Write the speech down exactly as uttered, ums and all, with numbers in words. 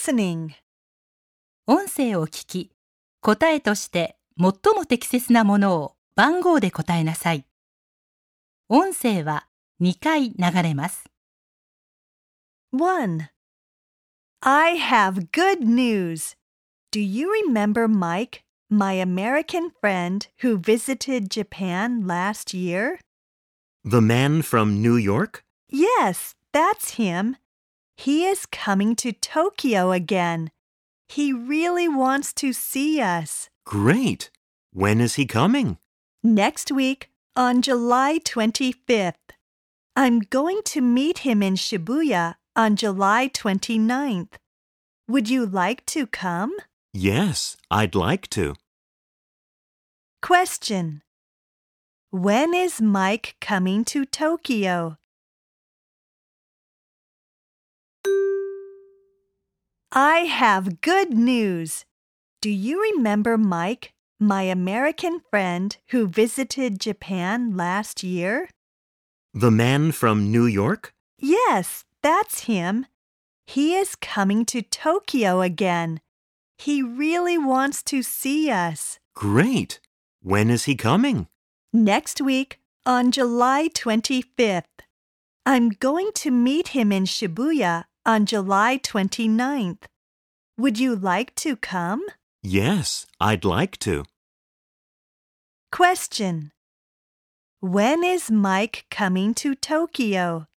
listening. 音声を聞き、答えとして最も適切なものを番号で答えなさい。音声はにかい流れます。 one. I have good news. Do you remember Mike, my American friend who visited Japan last year? The man from New York? Yes, that's him. He is coming to Tokyo again. He really wants to see us. Great! When is he coming? Next week, on July twenty-fifth. I'm going to meet him in Shibuya on July twenty-ninth. Would you like to come? Yes, I'd like to. Question. When is Mike coming to Tokyo? I have good news. Do you remember Mike, my American friend who visited Japan last year? The man from New York? Yes, that's him. He is coming to Tokyo again. He really wants to see us. Great! When is he coming? Next week, on July twenty-fifth. I'm going to meet him in Shibuya on July twenty-ninth. Would you like to come? Yes, I'd like to. Question. When is Mike coming to Tokyo?